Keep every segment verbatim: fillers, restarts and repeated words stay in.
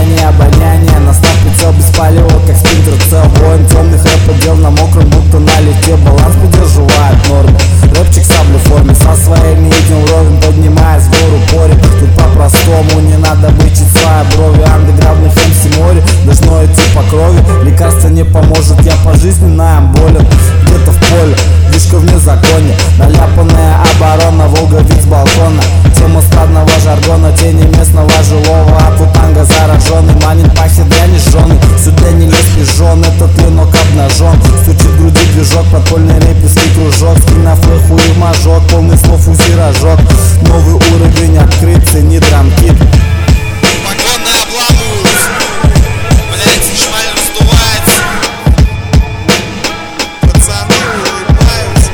сияние обоняния. Настав прицел без палева, как спринтер цел. Воин темных рэп-отдел на мокром, будто на лифте. Баланс поддерживает норму. Рэпчик саблю в форме, со своей не идем ровен, поднимаясь в гору порим. Тут по-простому, не надо вычить свои брови. Андеграундных эм си море, должно идти по крови. Лекарство не поможет, я пожизненно им болен. Где-то в поле, вишка вне законе. Наляпанная оборона, Волга вид с балкона. Тема стадного жаргона, тени местного жилого. А тут танго зараженный, манит пахнет дрянь жженый. Сюда не лезь пижон, этот клинок обнажен. Стучит в груди движок, подпольный репинский кружок. Скинь на флеху и мажок, полный слов узи рожок. Новый уровень открыт, цени драмкит. Погоны обламываются, блять, шмаль раздувается. Пацаны улыбаются.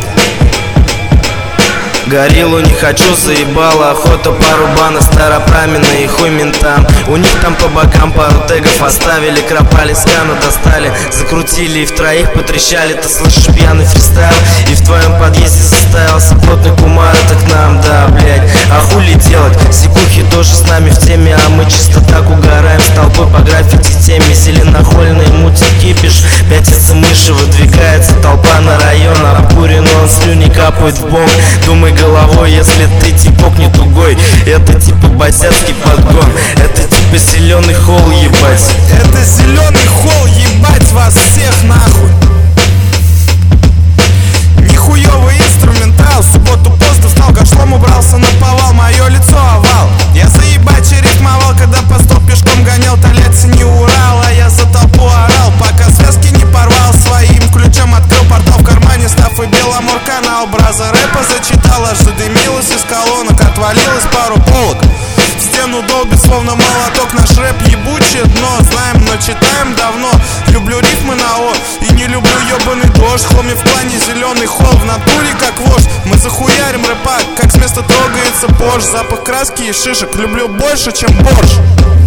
Гориллу не хочу, заебала охота, пару банок старопраменные, хуй ментам. У них там по бокам пару тегов оставили, кропали, скану достали, закрутили и в троих потрещали. Ты слышишь пьяный фристайл, и в твоем подъезде состоялся плотный кумар. Это к нам, да, блять, а хули делать? Сикухи тоже с нами в теме, а мы чисто так угораем с толпой по граффити теме. Зеленохольный мутит кипиш, пятится мыши, выдвигается толпа на район. Обкурен он, слюни капают в бок. Думай головой, если ты типок не тугой. Это типа босяцкий подгон, это типа зеленый холл, ебать. Это зеленый холл, ебать вас всех нахуй. Нихуёвый инструментал, в субботу поздно встал, гашлом убрался на повал, мое лицо овал. Я заебать рифмовал, когда по сто пешком гонял, Толец не Урал, а я за толпу орал, пока связки не порвал. Своим ключом открыл портал в кармане, став и Беломор канал. Браза рэпа зачитал, аж задымилась из колонок, отвалилась пару полок. В стену долбит, словно молоток, наш рэп ебучее дно. Знаем, но читаем давно, люблю рифмы на О и не люблю ебаный дождь. Хоми в плане зеленый холл, в натуре как вождь. Мы захуярим рэпак, как с места трогается Порш. Запах краски и шишек люблю больше, чем борщ.